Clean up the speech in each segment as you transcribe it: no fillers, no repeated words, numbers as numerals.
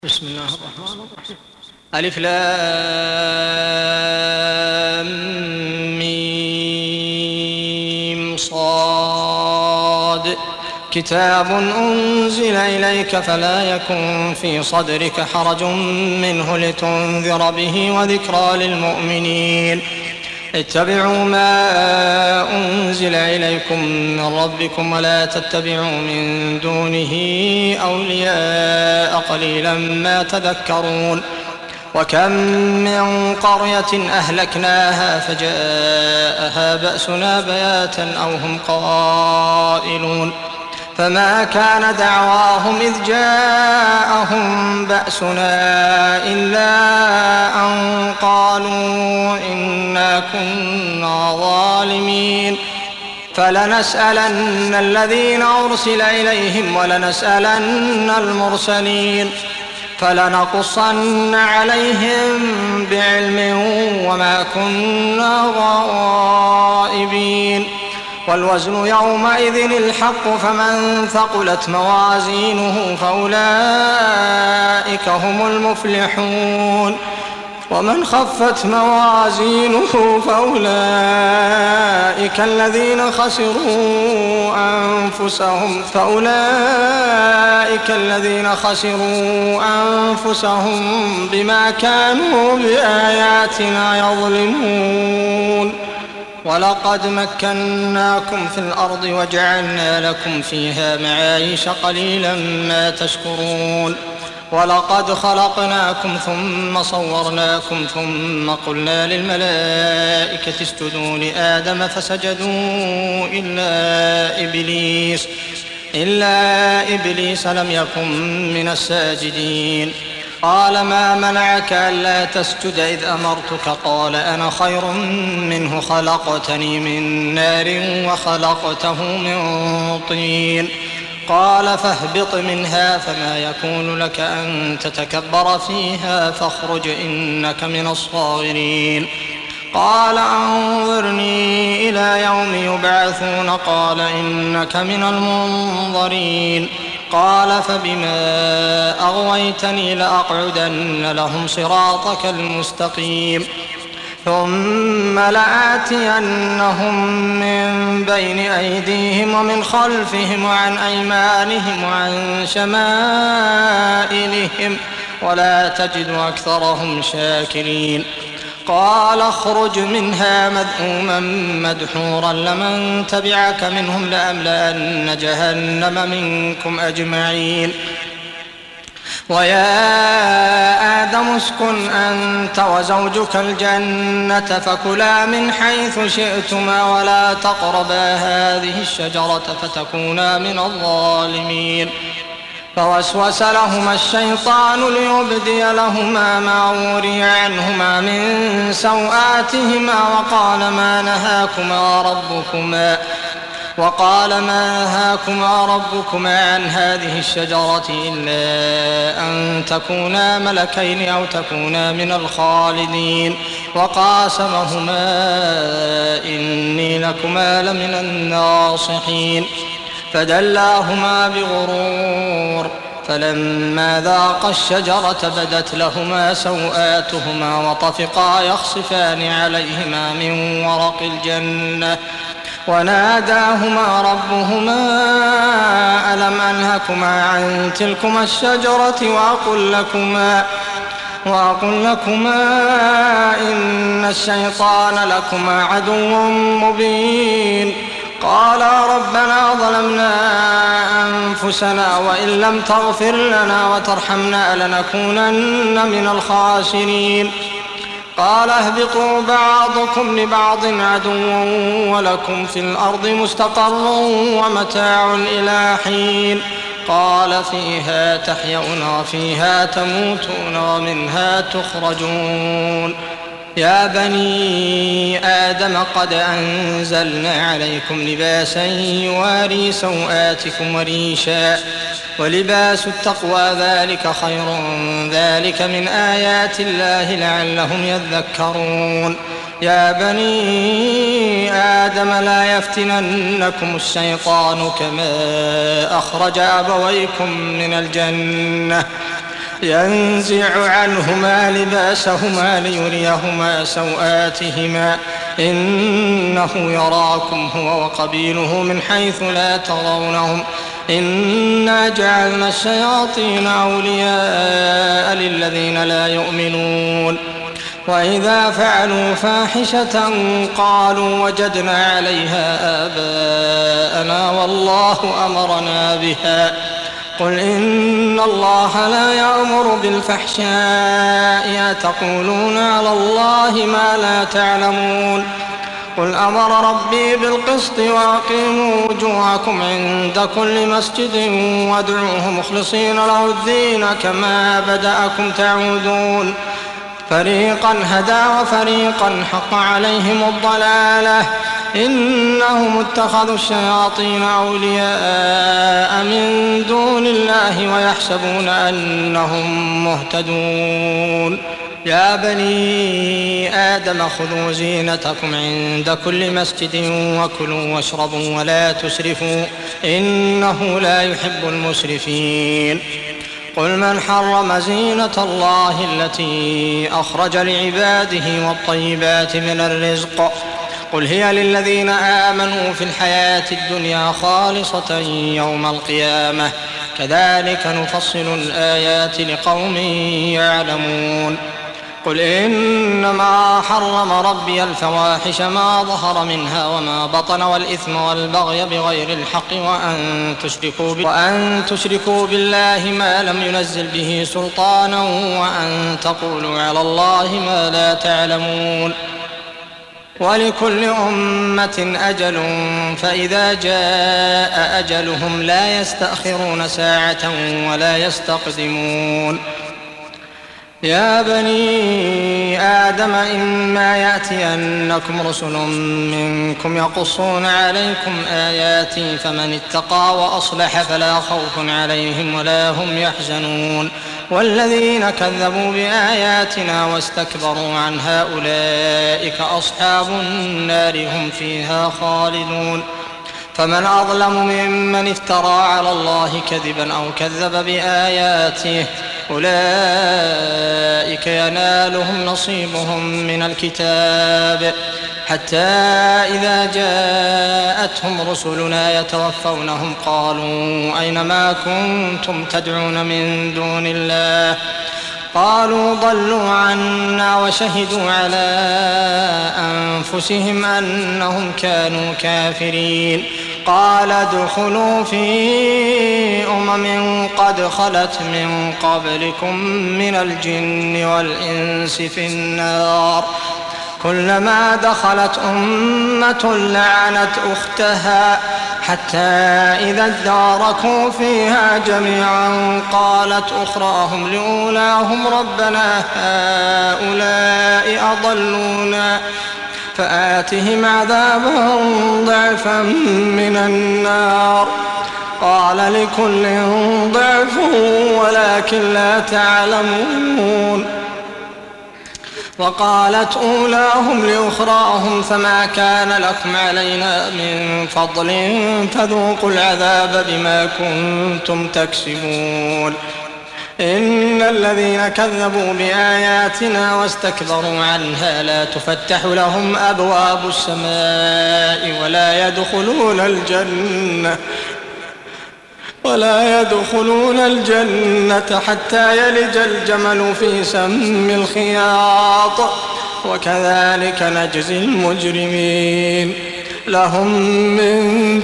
بسم الله الرحمن الرحيم. ألف لام ميم صاد كتاب أنزل إليك فلا يكن في صدرك حرج منه لتنذر به وذكرى للمؤمنين. اتبعوا ما أنزل إليكم من ربكم ولا تتبعوا من دونه أولياء قليلا ما تذكرون. وكم من قرية أهلكناها فجاءها بأسنا بياتا أو هم قائلون فما كان دعواهم إذ جاءهم بأسنا إلا أن قالوا إنا كنا ظالمين. فلنسألن الذين أرسل إليهم ولنسألن المرسلين فلنقصن عليهم بعلم وما كنا غائبين. والوزن يومئذ الحق فمن ثقلت موازينه فأولئك هم المفلحون ومن خفت موازينه فأولئك الذين خسروا أنفسهم بما كانوا بآياتنا يظلمون. ولقد مكناكم في الأرض وجعلنا لكم فيها معايش قليلا ما تشكرون. ولقد خلقناكم ثم صورناكم ثم قلنا للملائكة اسجدوا لآدم فسجدوا إلا إبليس لم يكن من الساجدين. قال ما منعك ألا تسجد إذ أمرتك؟ قال أنا خير منه خلقتني من نار وخلقته من طين. قال فاهبط منها فما يكون لك أن تتكبر فيها فاخرج إنك من الصاغرين. قال أنظرني إلى يوم يبعثون قال إنك من المنظرين. قال فبما أغويتني لأقعدن لهم صراطك المستقيم ثم لآتينهم من بين أيديهم ومن خلفهم وعن أيمانهم وعن شمائلهم ولا تجد أكثرهم شاكرين. قال اخرج منها مذءوما مدحورا لمن تبعك منهم لأملأن جهنم منكم أجمعين. ويا آدم اسكن أنت وزوجك الجنة فكلا من حيث شئتما ولا تقربا هذه الشجرة فتكونا من الظالمين. فوسوس لهما الشيطان ليبدي لهما ما وري عنهما من سوآتهما وقال ما نهاكما ربكما عن هذه الشجرة إلا أن تكونا ملكين أو تكونا من الخالدين. وقاسمهما إني لكما لمن الناصحين. فدلاهما بغرور فلما ذاقا الشجرة بدت لهما سوآتهما وطفقا يخصفان عليهما من ورق الجنة وناداهما ربهما ألم أنهكما عن تلكما الشجرة وأقل لكما إن الشيطان لكما عدو مبين. قالا ربنا ظلمنا أنفسنا وإن لم تغفر لنا وترحمنا لنكونن من الخاسرين. قال اهبطوا بعضكم لبعض عدو ولكم في الأرض مستقر ومتاع إلى حين. قال فيها تحيون وفيها تموتون ومنها تخرجون. يا بني آدم قد أنزلنا عليكم لباسا يواري سوآتكم وريشا ولباس التقوى ذلك خير ذلك من آيات الله لعلهم يذكرون. يا بني آدم لا يفتننكم الشيطان كما أخرج أبويكم من الجنة ينزع عنهما لباسهما ليريهما سوآتهما إنه يراكم هو وقبيله من حيث لا ترونهم إنا جعلنا الشياطين أولياء للذين لا يؤمنون وإذا فعلوا فاحشة قالوا وجدنا عليها آباءنا والله أمرنا بها قل إن الله لا يأمر بالفحشاء أتقولون على الله ما لا تعلمون قل أمر ربي بالقسط وأقيموا وجوهكم عند كل مسجد وادعوه مخلصين له الدين كما بدأكم تعودون فريقا هدى وفريقا حق عليهم الضلالة إنهم اتخذوا الشياطين أولياء من دون الله ويحسبون أنهم مهتدون يا بني آدم خذوا زينتكم عند كل مسجد وكلوا واشربوا ولا تسرفوا إنه لا يحب المسرفين قل من حرم زينة الله التي أخرج لعباده والطيبات من الرزق قل هي للذين آمنوا في الحياة الدنيا خالصة يوم القيامة كذلك نفصل الآيات لقوم يعلمون قل إنما حرم ربي الفواحش ما ظهر منها وما بطن والإثم والبغي بغير الحق وأن تشركوا بالله ما لم ينزل به سلطانا وأن تقولوا على الله ما لا تعلمون ولكل أمة أجل فإذا جاء أجلهم لا يستأخرون ساعة ولا يستقدمون يا بني آدم إما يأتينكم رسل منكم يقصون عليكم آياتي فمن اتقى وأصلح فلا خوف عليهم ولا هم يحزنون والذين كذبوا بآياتنا واستكبروا عنها أولئك أصحاب النار هم فيها خالدون فمن أظلم ممن افترى على الله كذبا أو كذب بآياته أولئك ينالهم نصيبهم من الكتاب حتى إذا جاءتهم رسلنا يتوفونهم قالوا أين ما كنتم تدعون من دون الله قالوا ضلوا عنا وشهدوا على أنفسهم أنهم كانوا كافرين قال ادخلوا في قد خلت من قبلكم من الجن والإنس في النار كلما دخلت أمة لعنت أختها حتى إذا اداركوا فيها جميعا قالت أخراهم لأولاهم ربنا هؤلاء أضلونا فآتهم عذابا ضعفا من النار قال لكل ضعف ولكن لا تعلمون وقالت أولاهم لأخراهم فما كان لكم علينا من فضل فذوقوا العذاب بما كنتم تكسبون إن الذين كذبوا بآياتنا واستكبروا عنها لا تفتح لهم أبواب السماء ولا يدخلون الجنة حتى يلج الجمل في سم الخياط وكذلك نجزي المجرمين لهم من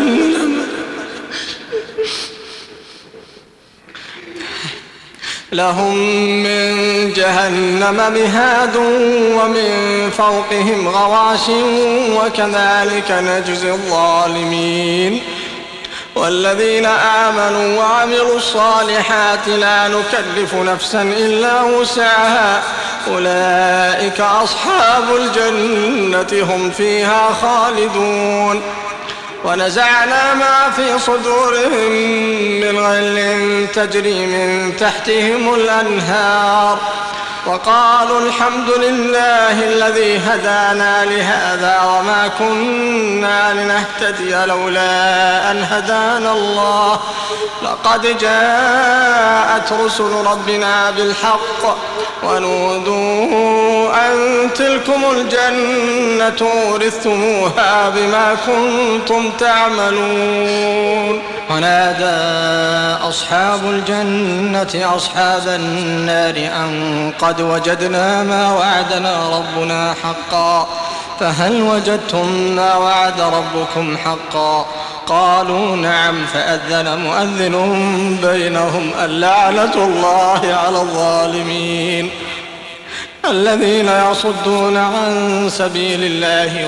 جهنم مهاد ومن فوقهم غواش وكذلك نجزي الظالمين والذين آمنوا وعملوا الصالحات لا نكلف نفسا إلا وسعها أولئك أصحاب الجنة هم فيها خالدون ونزعنا ما في صدورهم من غل تجري من تحتهم الأنهار وقالوا الحمد لله الذي هدانا لهذا وما كنا لنهتدي لولا أن هدانا الله لقد جاءت رسل ربنا بالحق ونودوا أن تلكم الجنة أورثتموها بما كنتم تعملون. ونادى أصحاب الجنة أصحاب النار أن قد وجدنا ما وعدنا ربنا حقا فهل وجدتم ما وعد ربكم حقا؟ قالوا نعم. فأذن مؤذن بينهم اللعنة الله على الظالمين الذين يصدون عن سبيل الله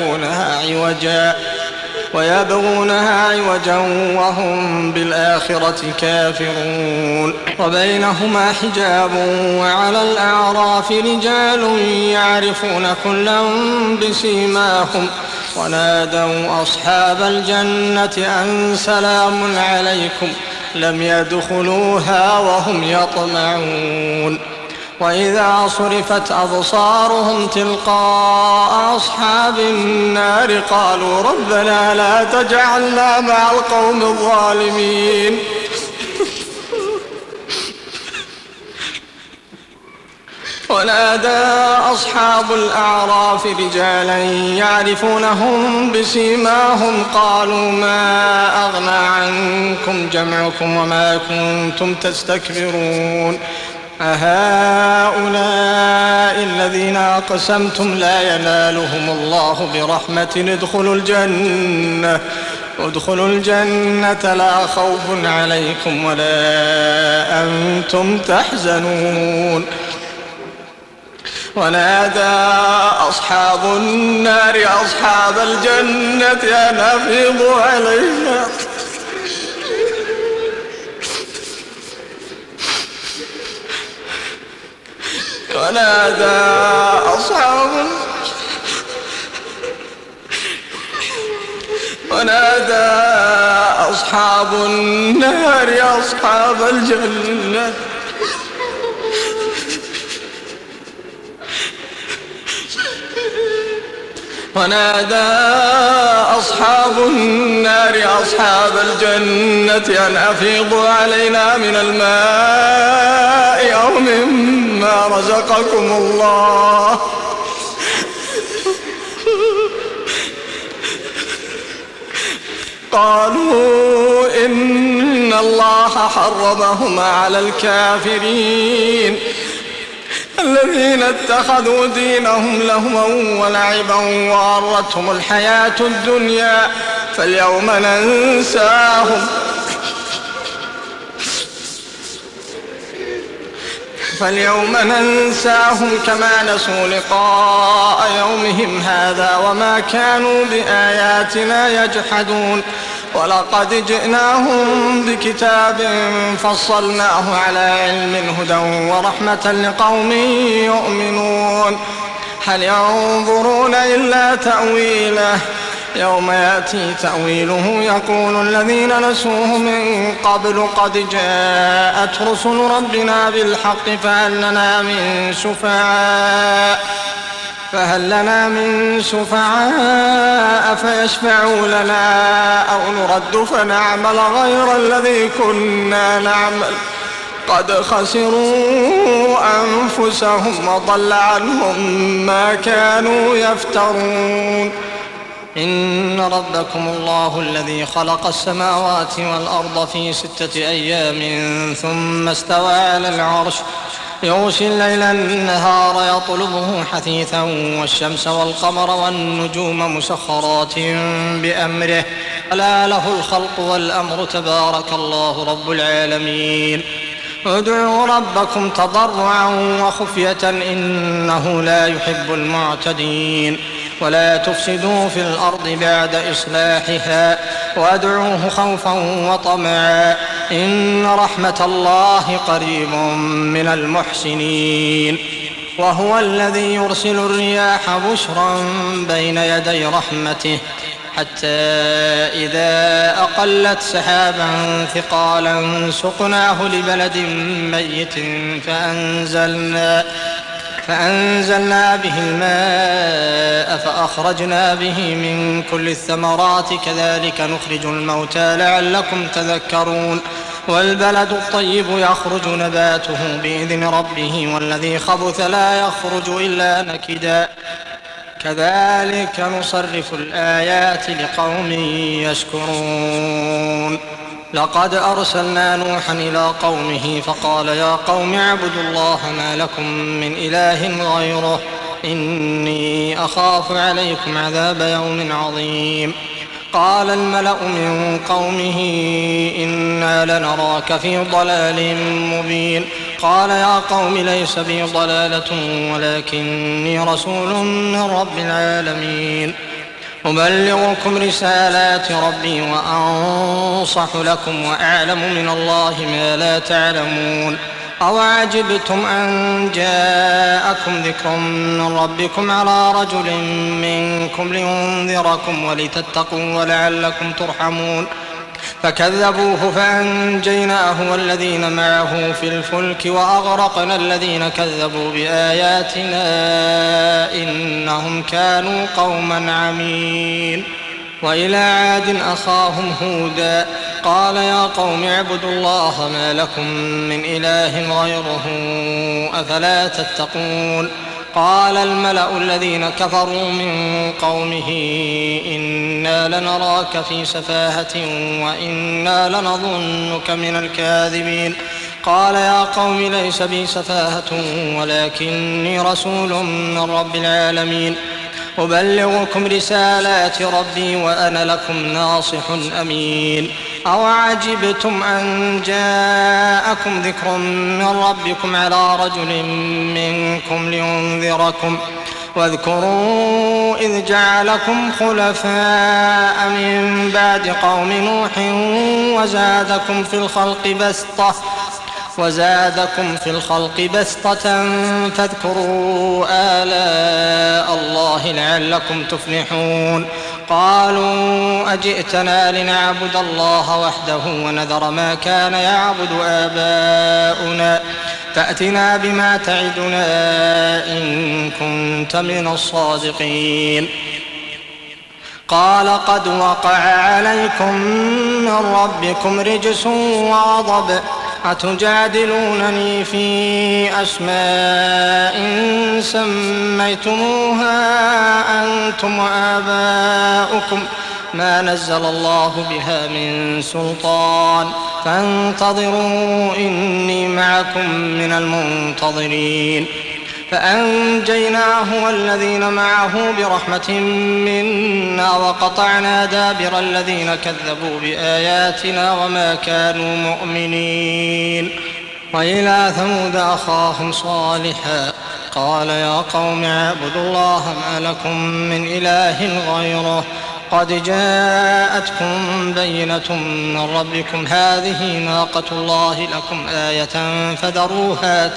ويبغونها عوجا وهم بالآخرة كافرون. وبينهما حجاب وعلى الأعراف رجال يعرفون كلا بسيماهم ونادوا أصحاب الجنة أن سلام عليكم لم يدخلوها وهم يطمعون. وإذا صرفت أبصارهم تلقاء أصحاب النار قالوا ربنا لا تجعلنا مع القوم الظالمين. ونادى أصحاب الأعراف رجالا يعرفونهم بسيماهم قالوا ما أغنى عنكم جمعكم وما كنتم تستكبرون أهؤلاء الذين أقسمتم لا ينالهم الله برحمة ادخلوا الجنة لا خوف عليكم ولا أنتم تحزنون. ونادى أصحاب النار أصحاب الجنة أن أفيضوا علينا ونادى أصحاب النار أصحاب الجنة أن أفيضوا علينا من الماء أو مما رزقكم الله قالوا إن الله حرمهما على الكافرين الذين اتخذوا دينهم لهوا ولعبا وغرتهم الحياة الدنيا فاليوم ننساهم كما نسوا لقاء يومهم هذا وما كانوا بآياتنا يجحدون. ولقد جئناهم بكتاب فصلناه على علم هدى ورحمة لقوم يؤمنون. هل ينظرون إلا تأويله يوم يأتي تأويله يقول الذين نسوه من قبل قد جاءت رسل ربنا بالحق فهل لنا من شفعاء فيشفعوا لنا أو نرد فنعمل غير الذي كنا نعمل قد خسروا أنفسهم وضل عنهم ما كانوا يفترون. إن ربكم الله الذي خلق السماوات والأرض في 6 أيام ثم استوى على العرش يغشي الليل النهار يطلبه حثيثا والشمس والقمر والنجوم مسخرات بأمره ألا له الخلق والأمر تبارك الله رب العالمين. ادعوا ربكم تضرعا وخفية إنه لا يحب المعتدين. ولا تفسدوا في الأرض بعد إصلاحها وادعوه خوفا وطمعا إن رحمة الله قريب من المحسنين. وهو الذي يرسل الرياح بشرا بين يدي رحمته حتى إذا أقلت سحابا ثقالا سقناه لبلد ميت فأنزلنا به الماء فأخرجنا به من كل الثمرات كذلك نخرج الموتى لعلكم تذكرون والبلد الطيب يخرج نباته بإذن ربه والذي خبث لا يخرج إلا نكدا كذلك نصرف الآيات لقوم يشكرون لقد أرسلنا نوحا إلى قومه فقال يا قوم اعبدوا الله ما لكم من إله غيره إني أخاف عليكم عذاب يوم عظيم قال الملأ من قومه إنا لنراك في ضلال مبين قال يا قوم ليس بي ضلالة ولكني رسول من رب العالمين أبلغكم رسالات ربي وأنصح لكم وأعلم من الله ما لا تعلمون أوعجبتم أن جاءكم ذكر من ربكم على رجل منكم لينذركم ولتتقوا ولعلكم ترحمون فكذبوه فأنجيناه والذين معه في الفلك وأغرقنا الذين كذبوا بآياتنا إنهم كانوا قوما عمين وإلى عاد أخاهم هودا قال يا قوم اعبدوا الله ما لكم من إله غيره أفلا تتقون قال الملأ الذين كفروا من قومه إنا لنراك في سفاهة وإنا لنظنك من الكاذبين قال يا قوم ليس بي سفاهة ولكني رسول من رب العالمين أبلغكم رسالات ربي وأنا لكم ناصح أمين أوعجبتم أن جاءكم ذكر من ربكم على رجل منكم لينذركم واذكروا إذ جعلكم خلفاء من بعد قوم نوح وزادكم في الخلق بسطة فاذكروا آلاء الله لعلكم تفلحون قالوا أجئتنا لنعبد الله وحده ونذر ما كان يعبد آباؤنا فأتنا بما تعدنا إن كنت من الصادقين قال قد وقع عليكم من ربكم رجس وغضب أتجادلونني في أسماء سميتموها أنتم وآباؤكم ما نزل الله بها من سلطان فانتظروا إني معكم من المنتظرين فأنجيناه والذين معه برحمة منا وقطعنا دابر الذين كذبوا بآياتنا وما كانوا مؤمنين وإلى ثمود أخاهم صالحا قال يا قوم اعبدوا الله ما لكم من إله غيره قد جاءتكم بينة من ربكم هذه ناقة الله لكم آية فذروها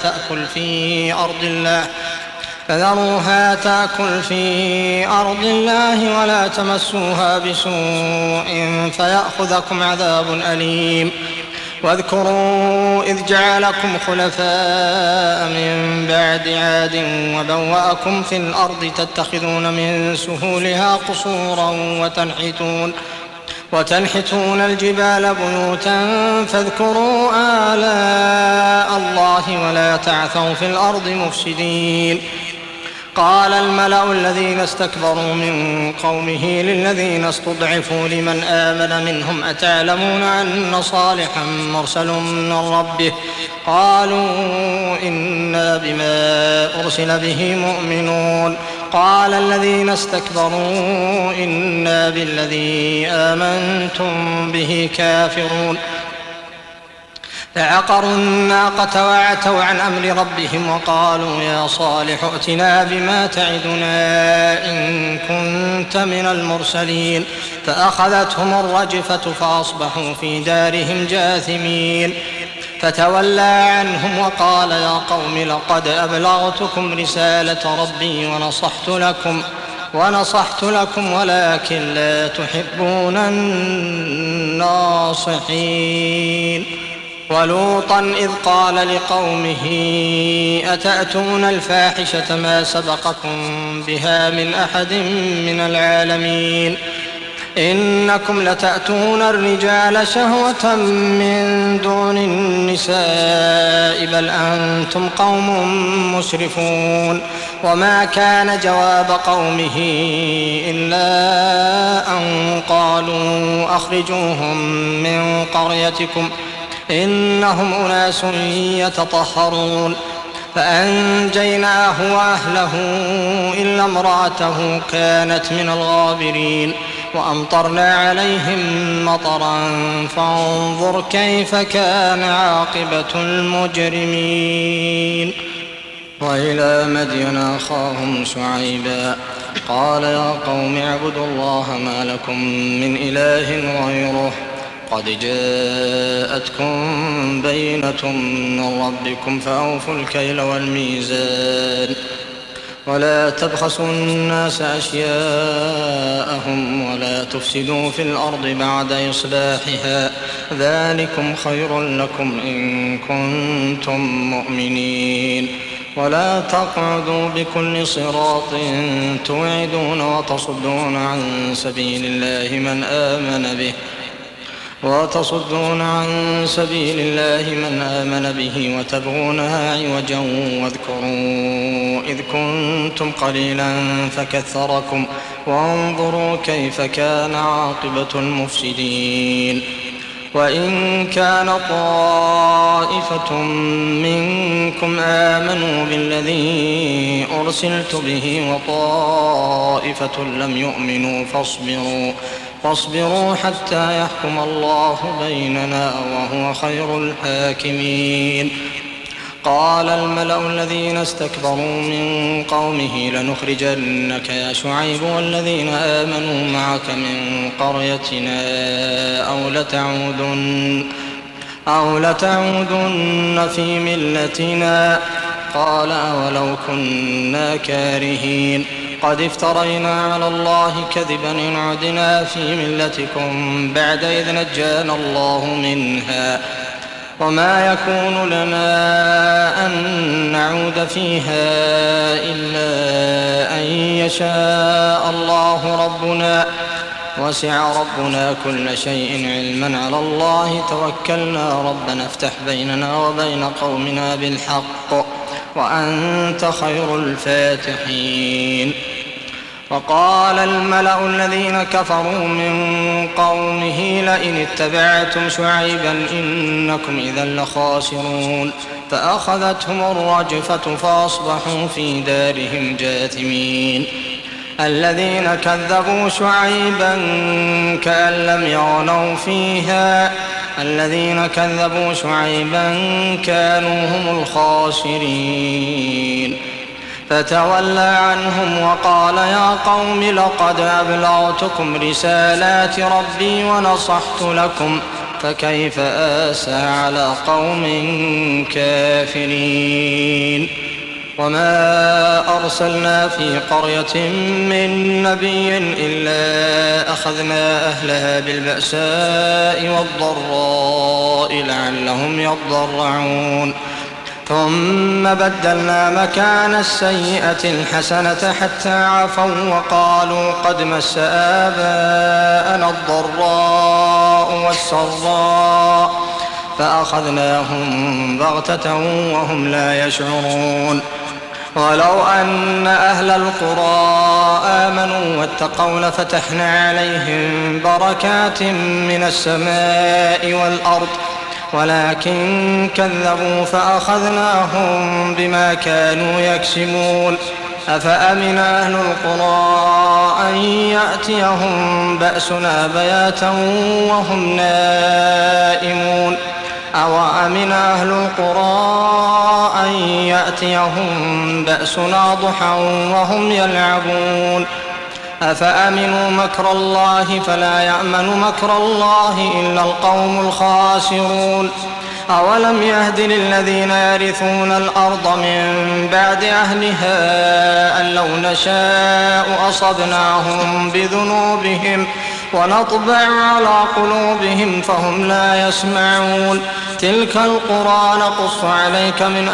تأكل في أرض الله ولا تمسوها بسوء فيأخذكم عذاب أليم واذكروا إذ جعلكم خلفاء من بعد عاد وبوأكم في الأرض تتخذون من سهولها قصورا وتنحتون الجبال بيوتا فاذكروا آلاء الله ولا تعثوا في الأرض مفسدين قال الملأ الذين استكبروا من قومه للذين استضعفوا لمن آمن منهم أتعلمون أن صالحا مرسل من ربه قالوا إنا بما أرسل به مؤمنون قال الذين استكبروا إنا بالذي آمنتم به كافرون فعقروا الناقة وعتوا عن أمر ربهم وقالوا يا صالح ائتنا بما تعدنا إن كنت من المرسلين فأخذتهم الرجفة فأصبحوا في دارهم جاثمين فتولى عنهم وقال يا قوم لقد أبلغتكم رسالة ربي ونصحت لكم ونصحت لكم ولكن لا تحبون الناصحين. ولوطا إذ قال لقومه أتأتون الفاحشة ما سبقكم بها من أحد من العالمين إنكم لتأتون الرجال شهوة من دون النساء بل أنتم قوم مسرفون. وما كان جواب قومه إلا أن قالوا أخرجوهم من قريتكم إنهم أناس يتطهرون. فأنجيناه وأهله إلا امرأته كانت من الغابرين وأمطرنا عليهم مطرا فانظر كيف كان عاقبة المجرمين. وإلى مدين أخاهم شعيبا قال يا قوم اعبدوا الله ما لكم من إله غيره قد جاءتكم بينة من ربكم فأوفوا الكيل والميزان ولا تبخسوا الناس أشياءهم ولا تفسدوا في الأرض بعد إصلاحها ذلكم خير لكم إن كنتم مؤمنين. ولا تقعدوا بكل صراط توعدون وتصدون عن سبيل الله من آمن به وتبغونها عوجا واذكروا إذ كنتم قليلا فكثركم وانظروا كيف كان عاقبة المفسدين. وإن كان طائفة منكم آمنوا بالذي أرسلت به وطائفة لم يؤمنوا فاصبروا حتى يحكم الله بيننا وهو خير الحاكمين. قال الملأ الذين استكبروا من قومه لنخرجنك يا شعيب والذين آمنوا معك من قريتنا أو لتعودن في ملتنا. قال أولو كنا كارهين قد افترينا على الله كذبا إن عدنا في ملتكم بعد إذ نجانا الله منها وما يكون لنا أن نعود فيها إلا أن يشاء الله ربنا وسع ربنا كل شيء علما على الله توكلنا ربنا افتح بيننا وبين قومنا بالحق وأنت خير الفاتحين. وقال الملأ الذين كفروا من قومه لئن اتبعتم شعيبا إنكم إذا لخاسرون. فأخذتهم الرجفة فأصبحوا في دارهم جاثمين. الذين كذبوا شعيبا كأن لم يغنوا فيها الذين كذبوا شعيبا كانوا هم الخاسرين. فتولى عنهم وقال يا قوم لقد أبلغتكم رسالات ربي ونصحت لكم فكيف آسى على قوم كافرين. وما أرسلنا في قرية من نبي إلا أخذنا أهلها بالبأساء والضراء لعلهم يضرعون ثم بدلنا مكان السيئة الحسنة حتى عفوا وقالوا قد مس آباءنا الضراء والسراء فأخذناهم بغتة وهم لا يشعرون. ولو أن أهل القرى آمنوا واتقوا لفتحنا عليهم بركات من السماء والأرض ولكن كذبوا فأخذناهم بما كانوا يكسبون. أفأمن أهل القرى أن يأتيهم بأسنا بياتا وهم نائمون أوأمن أهل القرى أن يأتيهم بأسنا ضحى وهم يلعبون أفأمنوا مكر الله فلا يأمن مكر الله إلا القوم الخاسرون. أولم يهد للذين يرثون الأرض من بعد أهلها أن لو نشاء أصبناهم بذنوبهم ونطبع على قلوبهم فهم لا يسمعون تلك القرى نقص عليك من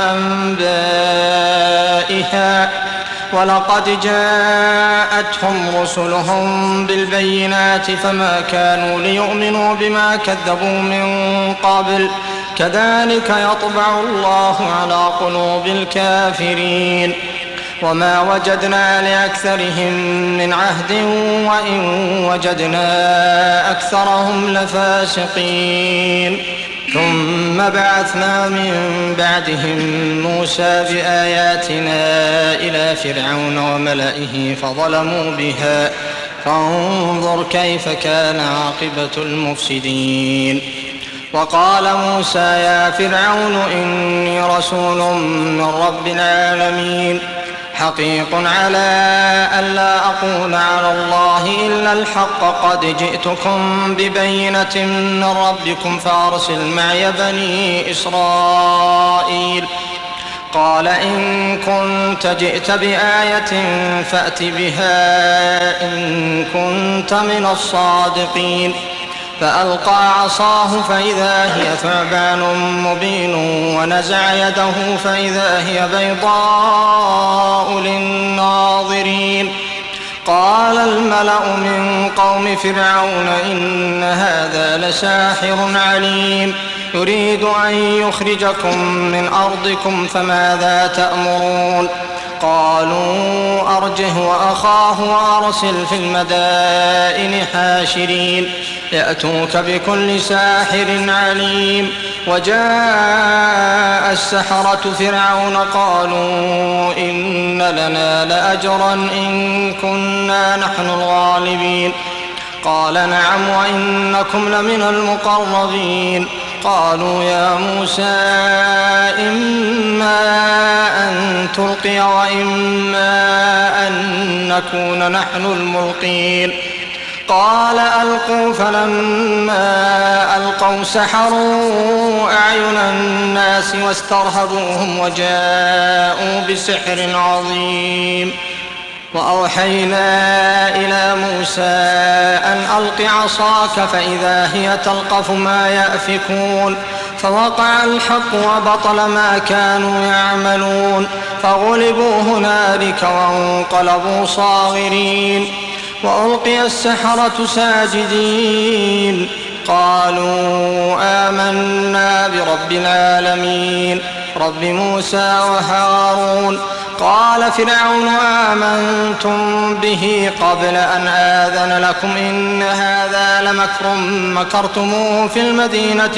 أنبائها ولقد جاءتهم رسلهم بالبينات فما كانوا ليؤمنوا بما كذبوا من قبل كذلك يطبع الله على قلوب الكافرين وما وجدنا لأكثرهم من عهد وإن وجدنا أكثرهم لفاسقين ثم بعثنا من بعدهم موسى بآياتنا إلى فرعون وملئه فظلموا بها فانظر كيف كان عاقبة المفسدين وقال موسى يا فرعون إني رسول من رب العالمين حقيق على ألا أقول على الله إلا الحق قد جئتكم ببينة من ربكم فأرسل معي بني إسرائيل قال إن كنت جئت بآية فأت بها إن كنت من الصادقين فألقى عصاه فإذا هي ثعبان مبين ونزع يده فإذا هي بيضاء للناظرين قال الملأ من قوم فرعون إن هذا لساحر عليم يريد أن يخرجكم من أرضكم فماذا تأمرون قالوا أرجه وأخاه وأرسل في المدائن حاشرين يأتوك بكل ساحر عليم وجاء السحرة فرعون قالوا إن لنا لأجرا إن كنا نحن الغالبين قال نعم وإنكم لمن المقربين قالوا يا موسى إما أن تلقي وإما أن نكون نحن الملقين قال ألقوا فلما ألقوا سحروا أعين الناس واسترهبوهم وجاءوا بسحر عظيم وأوحينا إلى موسى أن ألق عصاك فإذا هي تلقف ما يأفكون فوقع الحق وبطل ما كانوا يعملون فغلبوا هنالك وانقلبوا صاغرين وألقي السحرة ساجدين قالوا آمنا برب العالمين رب موسى وهارون قال فرعون آمنتم به قبل أن آذن لكم إن هذا لمكر مكرتموه في المدينة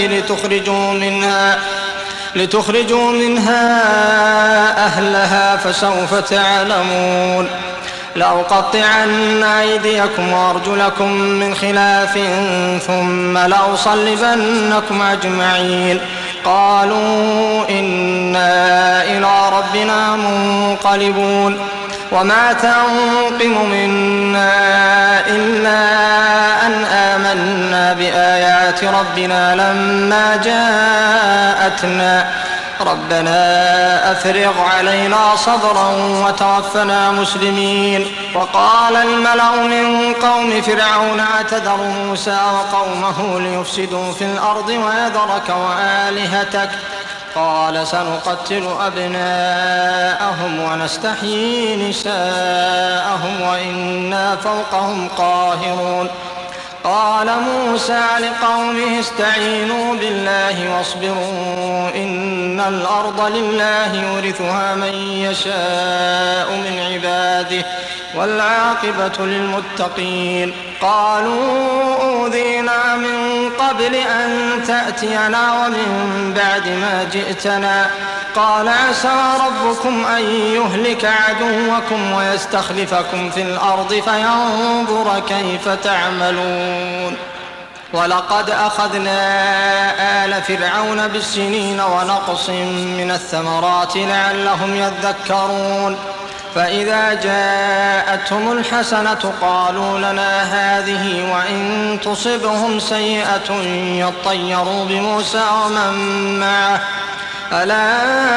لتخرجوا منها أهلها فسوف تعلمون لأقطعن أيديكم وأرجلكم من خلاف ثم لأصلبنكم أجمعين قالوا إنا إلى ربنا منقلبون وما تنقم منا إلا أن آمنا بآيات ربنا لما جاءتنا ربنا أفرغ علينا صبرا وتوفنا مسلمين وقال الملأ من قوم فرعون أتذر موسى وقومه ليفسدوا في الأرض ويذرك وآلهتك قال سنقتل أبناءهم ونستحيي نساءهم وإنا فوقهم قاهرون قال موسى لقومه استعينوا بالله واصبروا إن الأرض لله يورثها من يشاء من عباده والعاقبة للمتقين قالوا أوذينا من قبل أن تأتينا ومن بعد ما جئتنا قال عسى ربكم أن يهلك عدوكم ويستخلفكم في الأرض فينظر كيف تعملون ولقد أخذنا آل فرعون بالسنين ونقص من الثمرات لعلهم يذكرون فإذا جاءتهم الحسنة قالوا لنا هذه وإن تصبهم سيئة يطيروا بموسى ومن معه ألا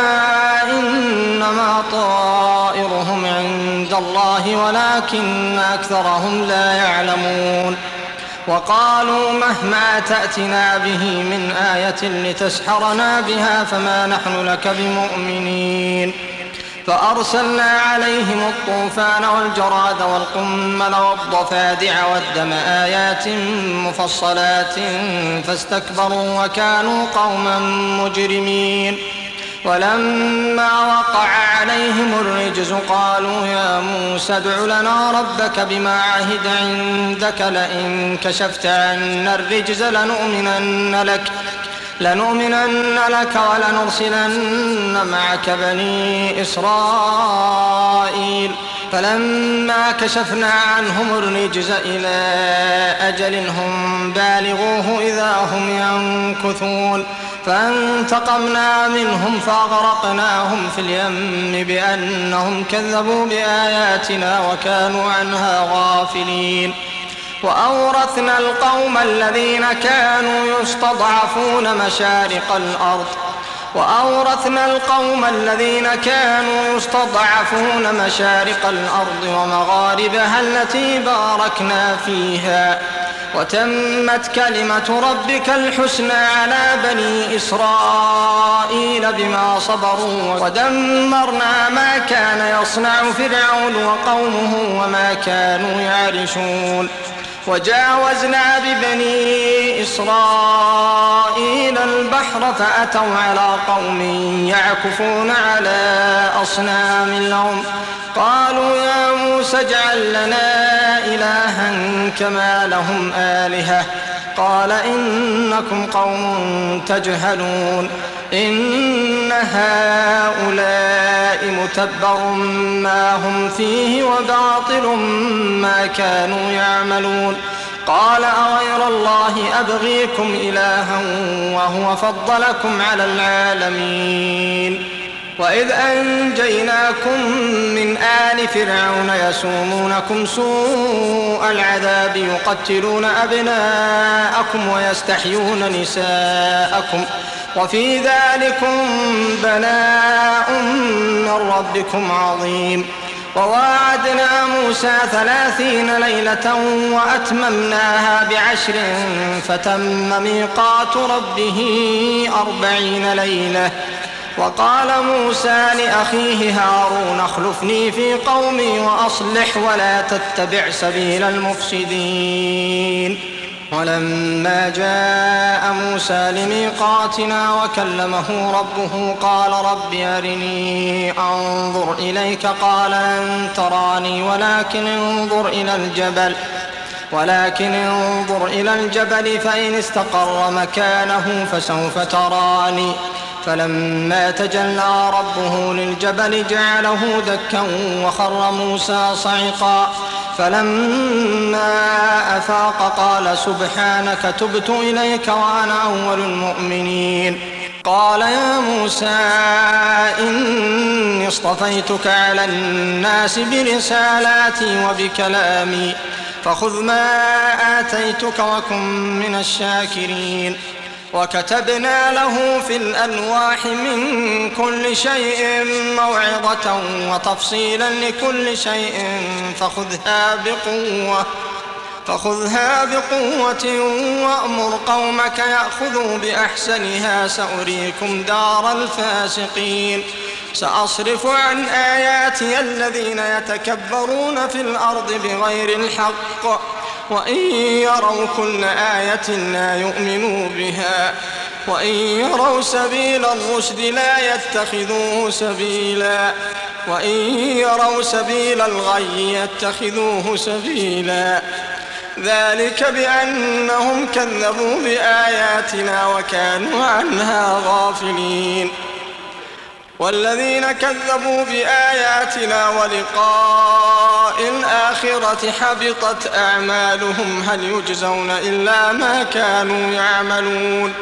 إنما طائرهم عند الله ولكن أكثرهم لا يعلمون وقالوا مهما تأتنا به من آية لتسحرنا بها فما نحن لك بمؤمنين فأرسلنا عليهم الطوفان والجراد والقمل والضفادع والدم آيات مفصلات فاستكبروا وكانوا قوما مجرمين ولما وقع عليهم الرجز قالوا يا موسى ادع لنا ربك بما عهد عندك لئن كشفت عنا الرجز لنؤمنن لك ولنرسلن معك بني إسرائيل فلما كشفنا عنهم الرجز إلى أجل هم بالغوه إذا هم ينكثون فانتقمنا منهم فأغرقناهم في اليم بأنهم كذبوا بآياتنا وكانوا عنها غافلين وأورثنا القوم الذين كانوا يستضعفون مشارق الأرض ومغاربها التي باركنا فيها وتمت كلمة ربك الحسنى على بني إسرائيل بما صبروا ودمرنا ما كان يصنع فرعون وقومه وما كانوا يعرشون وجاوزنا ببني إسرائيل البحر فأتوا على قوم يعكفون على أصنام لهم قالوا يا موسى اجعل لنا إلها كما لهم آلهة قال إنكم قوم تجهلون إن هؤلاء متبر ما هم فيه وباطل ما كانوا يعملون قال أغير الله أبغيكم إلها وهو فضلكم على العالمين وإذ أنجيناكم من آل فرعون يسومونكم سوء العذاب يقتلون أبناءكم ويستحيون نساءكم وفي ذلكم بلاء من ربكم عظيم وواعدنا موسى 30 ليلة وأتممناها ب10 فتم ميقات ربه 40 ليلة وقال موسى لأخيه هارون اخلفني في قومي وأصلح ولا تتبع سبيل المفسدين ولما جاء موسى لميقاتنا وكلمه ربه قال رب أرني أنظر إليك قال لن تراني ولكن انظر إلى الجبل فإن استقر مكانه فسوف تراني فلما تجلى ربه للجبل جعله دكا وخر موسى صعقا فلما أفاق قال سبحانك تبت إليك وأنا أول المؤمنين قال يا موسى إني اصطفيتك على الناس برسالاتي وبكلامي فخذ ما آتيتك وكن من الشاكرين وكتبنا له في الألواح من كل شيء موعظة وتفصيلا لكل شيء فخذها بقوة وأمر قومك يأخذوا بأحسنها سأريكم دار الفاسقين سأصرف عن آياتي الذين يتكبرون في الأرض بغير الحق وإن يروا كل آية لا يؤمنوا بها وإن يروا سبيل الرشد لا يتخذوه سبيلا وإن يروا سبيل الغي يتخذوه سبيلا ذلك بأنهم كذبوا بآياتنا وكانوا عنها غافلين والذين كذبوا بآياتنا ولقاء الآخرة حبطت أعمالهم هل يجزون إلا ما كانوا يعملون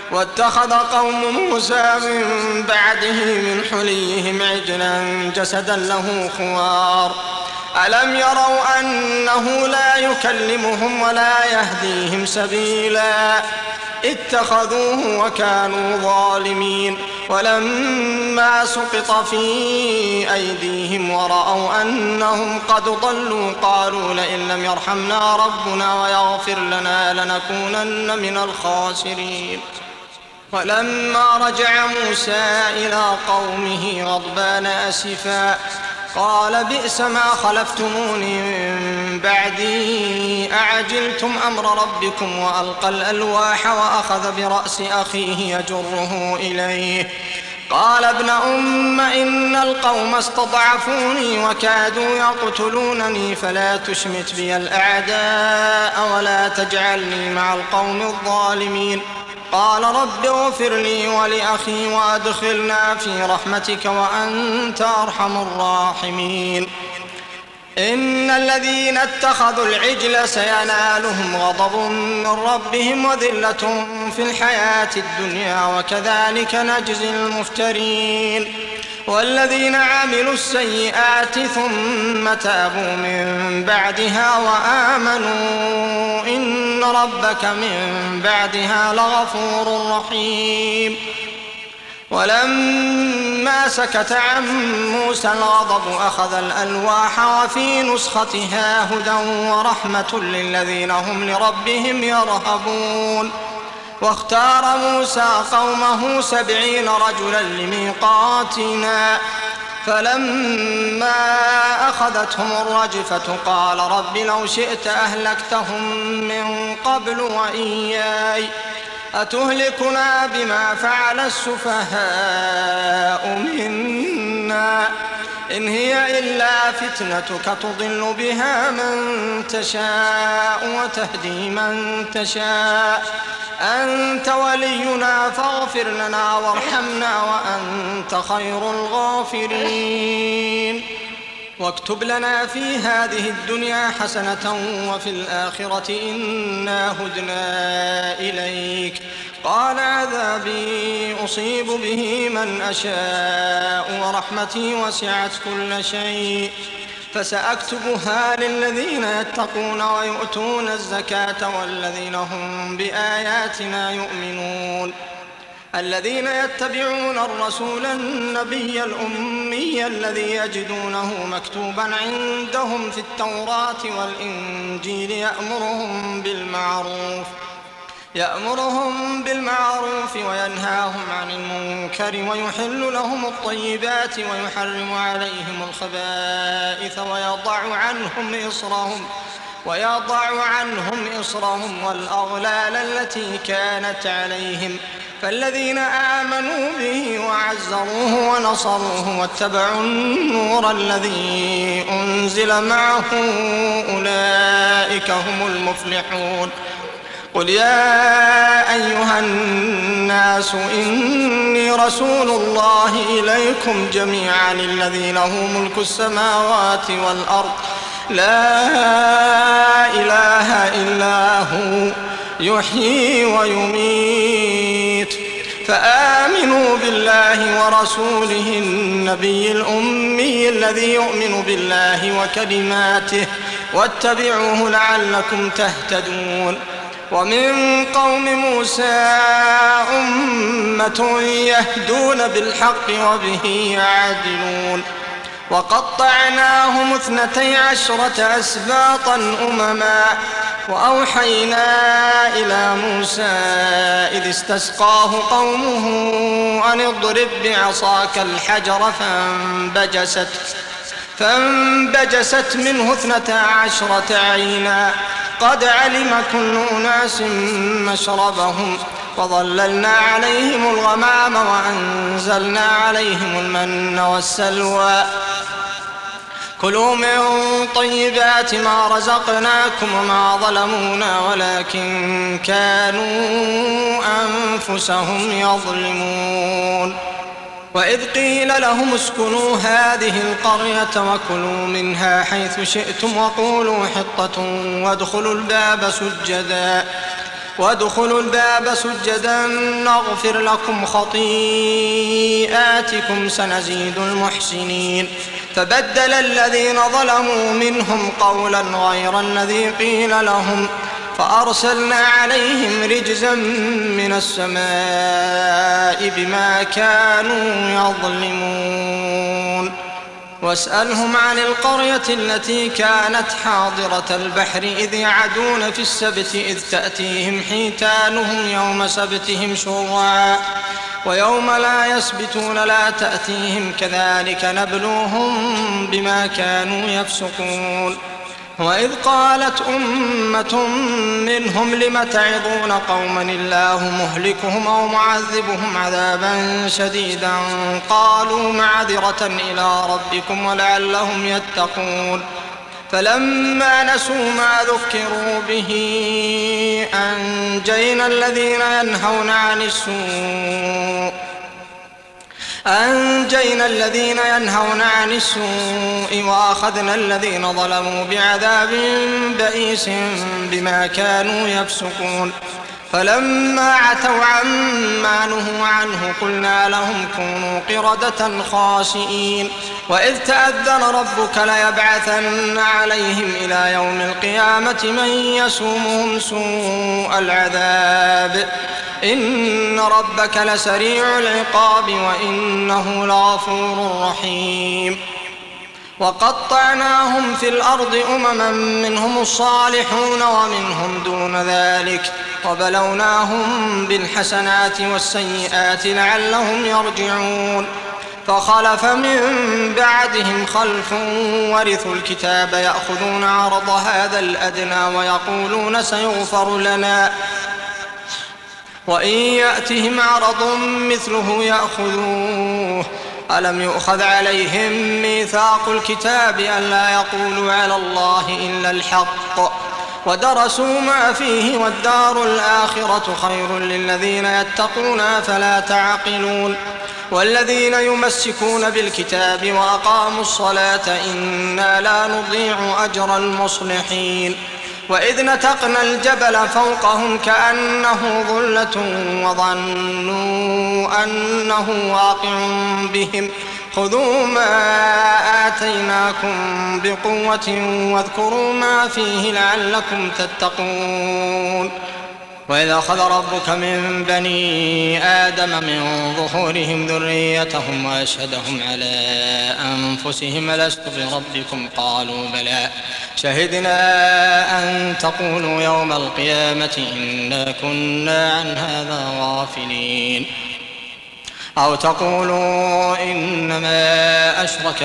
واتخذ قوم موسى من بعده من حليهم عجلا جسدا له خوار ألم يروا أنه لا يكلمهم ولا يهديهم سبيلا اتخذوه وكانوا ظالمين ولما سقط في أيديهم ورأوا أنهم قد ضلوا قالوا لئن لم يرحمنا ربنا ويغفر لنا لنكونن من الخاسرين ولما رجع موسى إلى قومه غضبان أسفا قال بئس ما خلفتموني من بعدي أعجلتم أمر ربكم وألقى الألواح وأخذ برأس أخيه يجره إليه قال ابن أم إن القوم استضعفوني وكادوا يقتلونني فلا تشمت بي الأعداء ولا تجعلني مع القوم الظالمين قال رب اغفر لي ولأخي وأدخلنا في رحمتك وأنت أرحم الراحمين إن الذين اتخذوا العجل سينالهم غضب من ربهم وذلة في الحياة الدنيا وكذلك نجزي المفترين والذين عملوا السيئات ثم تابوا من بعدها وآمنوا إن ربك من بعدها لغفور رحيم ولما سكت عن موسى الغضب أخذ الألواح وفي نسختها هدى ورحمة للذين هم لربهم يرهبون واختار موسى قومه 70 رجلا لميقاتنا فلما أخذتهم الرجفة قال رب لو شئت أهلكتهم من قبل وإياي أتهلكنا بما فعل السفهاء منا إن هي إلا فتنتك تضل بها من تشاء وتهدي من تشاء أنت ولينا فاغفر لنا وارحمنا وأنت خير الغافرين واكتب لنا في هذه الدنيا حسنة وفي الآخرة إنا هدنا إليك قال عذابي أصيب به من أشاء ورحمتي وسعت كل شيء فسأكتبها للذين يتقون ويؤتون الزكاة والذين هم بآياتنا يؤمنون الذين يتبعون الرسول النبي الأمي الذي يجدونه مكتوبا عندهم في التوراة والإنجيل يأمرهم بالمعروف وينهاهم عن المنكر ويحل لهم الطيبات ويحرم عليهم الخبائث ويضع عنهم إصرهم والأغلال التي كانت عليهم فالذين آمنوا به وعزروه ونصروه واتبعوا النور الذي أنزل معه أولئك هم المفلحون قل يا أيها الناس إني رسول الله إليكم جميعا الذي له ملك السماوات والأرض لا إله إلا هو يحيي ويميت فآمنوا بالله ورسوله النبي الأمي الذي يؤمن بالله وكلماته واتبعوه لعلكم تهتدون ومن قوم موسى أمة يهدون بالحق وبه يعدلون وقطعناهم 12 أسباطا أمما وأوحينا إلى موسى إذ استسقاه قومه أن اضرب بعصاك الحجر فانبجست منه 12 عينا قد علم كل أناس مشربهم وظللنا عليهم الغمام وأنزلنا عليهم المن والسلوى كلوا من طيبات ما رزقناكم وما ظلمونا ولكن كانوا أنفسهم يظلمون وإذ قيل لهم اسكنوا هذه القرية وكلوا منها حيث شئتم وقولوا حطة وادخلوا الباب سجدا وادخلوا الباب سجدا نغفر لكم خطيئاتكم سنزيد المحسنين. فبدل الذين ظلموا منهم قولا غير الذي قيل لهم فأرسلنا عليهم رجزا من السماء بما كانوا يظلمون. واسألهم عن القرية التي كانت حاضرة البحر إذ يعدون في السبت إذ تأتيهم حيتانهم يوم سبتهم شرعا ويوم لا يسبتون لا تأتيهم كذلك نبلوهم بما كانوا يفسقون. وإذ قالت أمة منهم لم تعظون قوما الله مهلكهم أو معذبهم عذابا شديدا قالوا معذرة إلى ربكم ولعلهم يتقون. فلما نسوا ما ذكروا به أنجينا الذين ينهون عن السوء وأخذنا الذين ظلموا بعذاب بئيس بما كانوا يفسقون. فلما عتوا عما نهوا عنه قلنا لهم كونوا قردة خاسئين. وإذ تأذن ربك ليبعثن عليهم إلى يوم القيامة من يسومهم سوء العذاب إن ربك لسريع العقاب وإنه لغفور رحيم. وقطعناهم في الأرض أمما منهم الصالحون ومنهم دون ذلك وبلوناهم بالحسنات والسيئات لعلهم يرجعون. فخلف من بعدهم خلف ورثوا الكتاب يأخذون عرض هذا الأدنى ويقولون سيغفر لنا وإن يأتهم عرض مثله يأخذوه. ألم يؤخذ عليهم ميثاق الكتاب ألا يقولوا على الله إلا الحق ودرسوا ما فيه والدار الآخرة خير للذين يتقون فلا تعقلون. والذين يمسكون بالكتاب وأقاموا الصلاة إنا لا نضيع أجر المصلحين. وإذ نتقنا الجبل فوقهم كأنه ظلة وظنوا أنه واقع بهم خذوا ما آتيناكم بقوة واذكروا ما فيه لعلكم تتقون. وإذ أخذ ربك من بني آدم من ظهورهم ذريتهم وأشهدهم على أنفسهم ألست بربكم قالوا بلى شهدنا أن تقولوا يوم القيامة إنا كنا عن هذا غافلين أو تقولوا إنما أشرك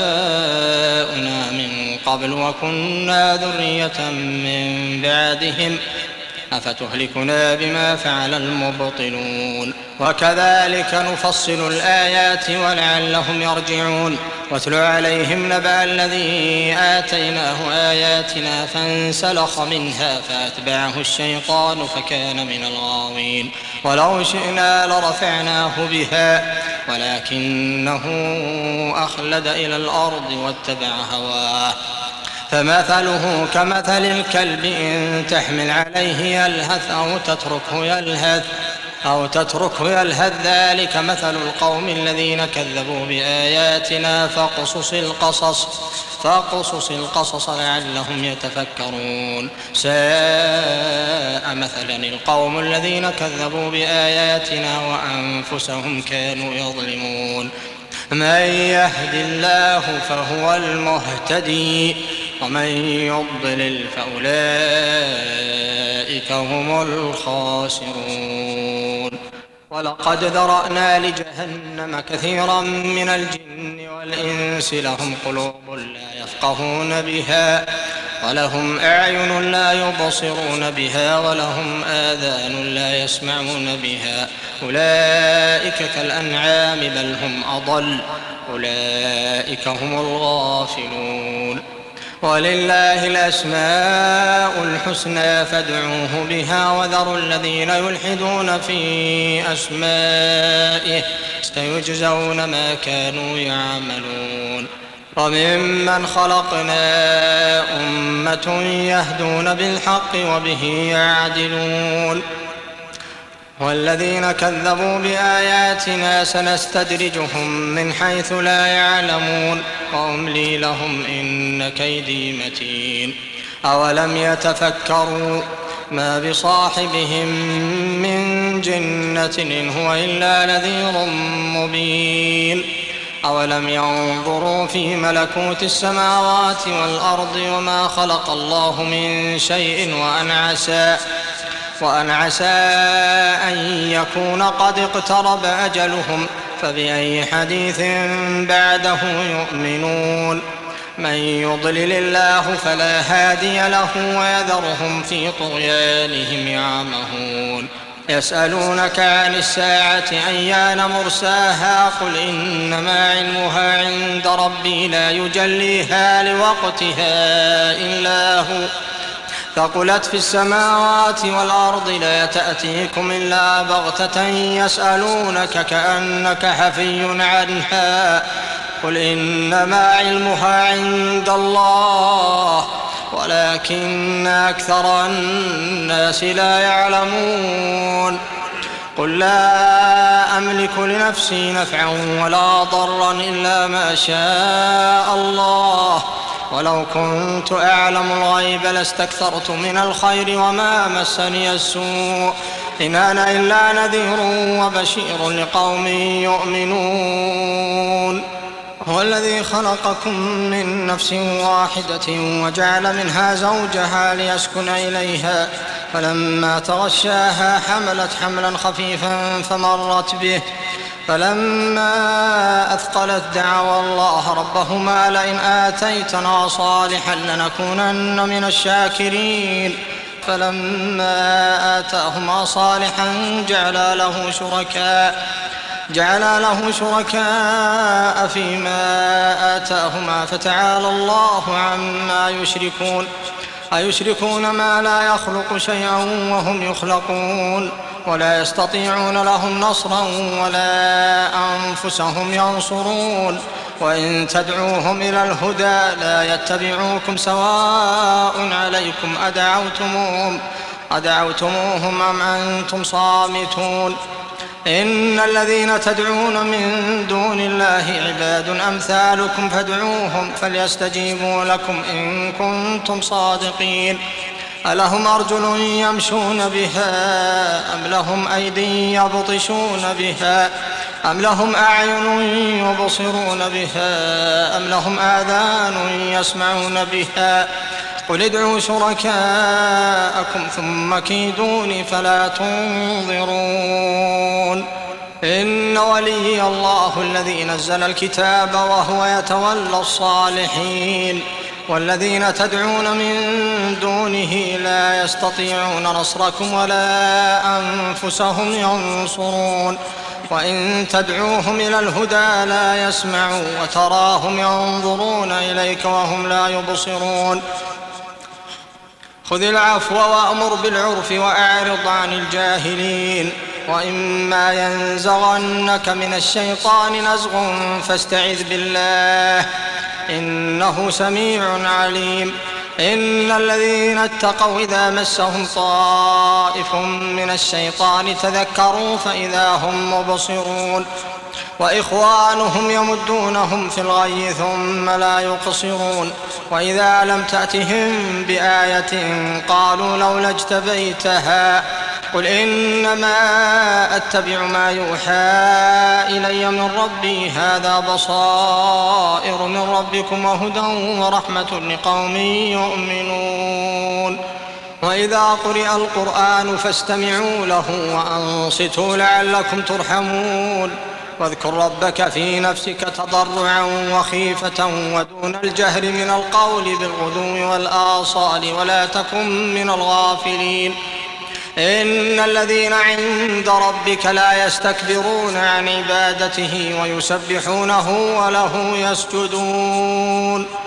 آباؤنا من قبل وكنا ذرية من بعدهم أفتهلكنا بما فعل المبطلون. وكذلك نفصل الآيات ولعلهم يرجعون. واتل عليهم نبأ الذي آتيناه آياتنا فانسلخ منها فأتبعه الشيطان فكان من الغاوين. ولو شئنا لرفعناه بها ولكنه أخلد إلى الأرض واتبع هواه فمثله كمثل الكلب إن تحمل عليه يلهث أو تتركه يلهث ذلك مثل القوم الذين كذبوا بآياتنا فاقصص القصص لعلهم يتفكرون. ساء مثلا القوم الذين كذبوا بآياتنا وأنفسهم كانوا يظلمون. من يهد الله فهو المهتدي ومن يضلل فأولئك هم الخاسرون. ولقد ذرأنا لجهنم كثيرا من الجن والإنس لهم قلوب لا يفقهون بها ولهم أعين لا يبصرون بها ولهم آذان لا يسمعون بها أولئك كالأنعام بل هم أضل أولئك هم الغافلون. ولله الأسماء الحسنى فادعوه بها وذروا الذين يلحدون في أسمائه سيجزون ما كانوا يعملون. وممن خلقنا أمة يهدون بالحق وبه يعدلون والذين كذبوا بآياتنا سنستدرجهم من حيث لا يعلمون وأملي لهم إن كيدي متين أولم يتفكروا ما بصاحبهم من جنة إن هو إلا نذير مبين أولم ينظروا في ملكوت السماوات والأرض وما خلق الله من شيء وأن عسى أن يكون قد اقترب أجلهم فبأي حديث بعده يؤمنون من يضلل الله فلا هادي له ويذرهم في طغيانهم يعمهون يسألونك عن الساعة أيان مرساها قل إنما علمها عند ربي لا يجليها لوقتها إلا هو ثقلت في السماوات والأرض لا تأتيكم إلا بغتة يسألونك كأنك حفي عنها قل إنما علمها عند الله ولكن أكثر الناس لا يعلمون قل لا أملك لنفسي نفعا ولا ضرا إلا ما شاء الله ولو كنت أعلم الغيب لاستكثرت من الخير وما مسني السوء إن أنا إلا نذير وبشير لقوم يؤمنون هو الذي خلقكم من نفس واحدة وجعل منها زوجها ليسكن إليها فلما تغشاها حملت حملا خفيفا فمرت به فلما أثقلت دعوا الله ربهما لئن آتيتنا صالحا لنكونن من الشاكرين فلما آتاهما صالحا جعلا له شركاء فيما آتاهما فتعالى الله عما يشركون أيشركون ما لا يخلق شيئا وهم يخلقون ولا يستطيعون لهم نصرا ولا أنفسهم ينصرون وإن تدعوهم إلى الهدى لا يتبعوكم سواء عليكم أدعوتموهم أم أنتم صامتون إن الذين تدعون من دون الله عباد أمثالكم فادعوهم فليستجيبوا لكم إن كنتم صادقين ألهم أرجل يمشون بها أم لهم أيدي يبطشون بها أم لهم أعين يبصرون بها أم لهم آذان يسمعون بها قل ادعوا شركاءكم ثم كيدوني فلا تنظرون إن ولي الله الذي نزل الكتاب وهو يتولى الصالحين والذين تدعون من دونه لا يستطيعون نصركم ولا أنفسهم ينصرون وإن تدعوهم إلى الهدى لا يسمعوا وتراهم ينظرون إليك وهم لا يبصرون خذ العفو وأمر بالعرف وأعرض عن الجاهلين وإما ينزغنك من الشيطان نزغ فاستعذ بالله إنه سميع عليم إن الذين اتقوا إذا مسهم طائف من الشيطان تذكروا فإذا هم مبصرون وإخوانهم يمدونهم في الغي ثم لا يقصرون وإذا لم تأتهم بآية قالوا لولا اجتبيتها قل إنما أتبع ما يوحى إلي من ربي هذا بصائر من ربكم وهدى ورحمة لقوم يؤمنون وإذا قرئ القرآن فاستمعوا له وأنصتوا لعلكم ترحمون واذكر ربك في نفسك تضرعا وخيفة ودون الجهر من القول بالغدو والآصال ولا تكن من الغافلين إن الذين عند ربك لا يستكبرون عن عبادته ويسبحونه وله يسجدون